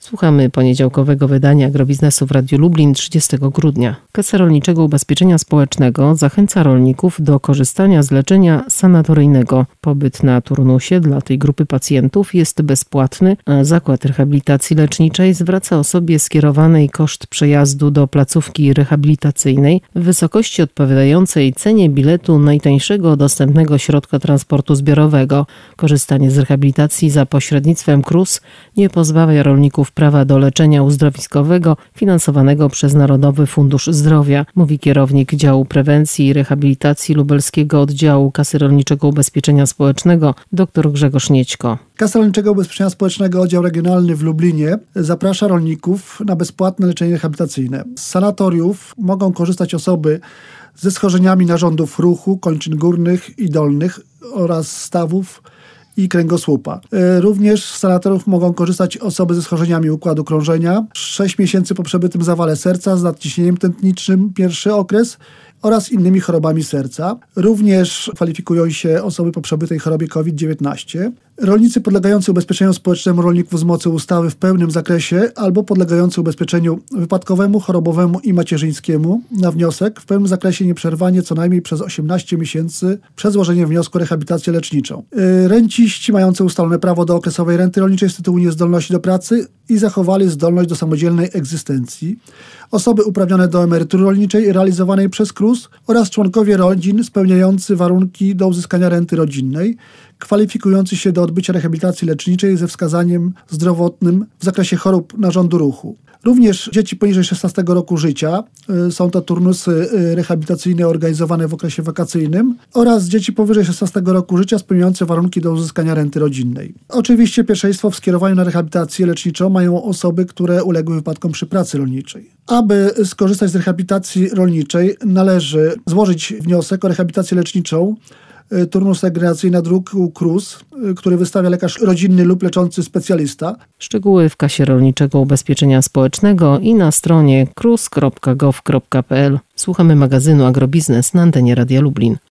Słuchamy poniedziałkowego wydania Agrobiznesu w Radiu Lublin 30 grudnia. Kasa Rolniczego Ubezpieczenia Społecznego zachęca rolników do korzystania z leczenia sanatoryjnego. Pobyt na turnusie dla tej grupy pacjentów jest bezpłatny, a Zakład Rehabilitacji Leczniczej zwraca osobie skierowanej koszt przejazdu do placówki rehabilitacyjnej w wysokości odpowiadającej cenie biletu najtańszego dostępnego środka transportu zbiorowego. Korzystanie z rehabilitacji za pośrednictwem KRUS nie pozbawia rolników prawa do leczenia uzdrowiskowego finansowanego przez Narodowy Fundusz Zdrowia, mówi kierownik Działu Prewencji i Rehabilitacji Lubelskiego Oddziału Kasy Rolniczego Ubezpieczenia Społecznego dr Grzegorz Niećko. Kasa Rolniczego Ubezpieczenia Społecznego Oddział Regionalny w Lublinie zaprasza rolników na bezpłatne leczenie rehabilitacyjne. Z sanatoriów mogą korzystać osoby ze schorzeniami narządów ruchu, kończyn górnych i dolnych oraz stawów i kręgosłupa. Również z sanatoriów mogą korzystać osoby ze schorzeniami układu krążenia, 6 miesięcy po przebytym zawale serca z nadciśnieniem tętniczym pierwszy okres oraz innymi chorobami serca. Również kwalifikują się osoby po przebytej chorobie COVID-19. Rolnicy podlegający ubezpieczeniu społecznemu rolników z mocy ustawy w pełnym zakresie albo podlegający ubezpieczeniu wypadkowemu, chorobowemu i macierzyńskiemu na wniosek w pełnym zakresie nieprzerwanie co najmniej przez 18 miesięcy przed złożeniem wniosku o rehabilitację leczniczą. Renciści mający ustalone prawo do okresowej renty rolniczej z tytułu niezdolności do pracy i zachowali zdolność do samodzielnej egzystencji. Osoby uprawnione do emerytury rolniczej realizowanej przez KRUS oraz członkowie rodzin spełniający warunki do uzyskania renty rodzinnej, kwalifikujący się do odbycia rehabilitacji leczniczej ze wskazaniem zdrowotnym w zakresie chorób narządu ruchu. Również dzieci poniżej 16 roku życia, są to turnusy rehabilitacyjne organizowane w okresie wakacyjnym, oraz dzieci powyżej 16 roku życia spełniające warunki do uzyskania renty rodzinnej. Oczywiście pierwszeństwo w skierowaniu na rehabilitację leczniczą mają osoby, które uległy wypadkom przy pracy rolniczej. Aby skorzystać z rehabilitacji rolniczej, należy złożyć wniosek o rehabilitację leczniczą turnus regeneracyjny na druku KRUS, który wystawia lekarz rodzinny lub leczący specjalista. Szczegóły w Kasie Rolniczego Ubezpieczenia Społecznego i na stronie krus.gov.pl. Słuchamy magazynu Agrobiznes na antenie Radia Lublin.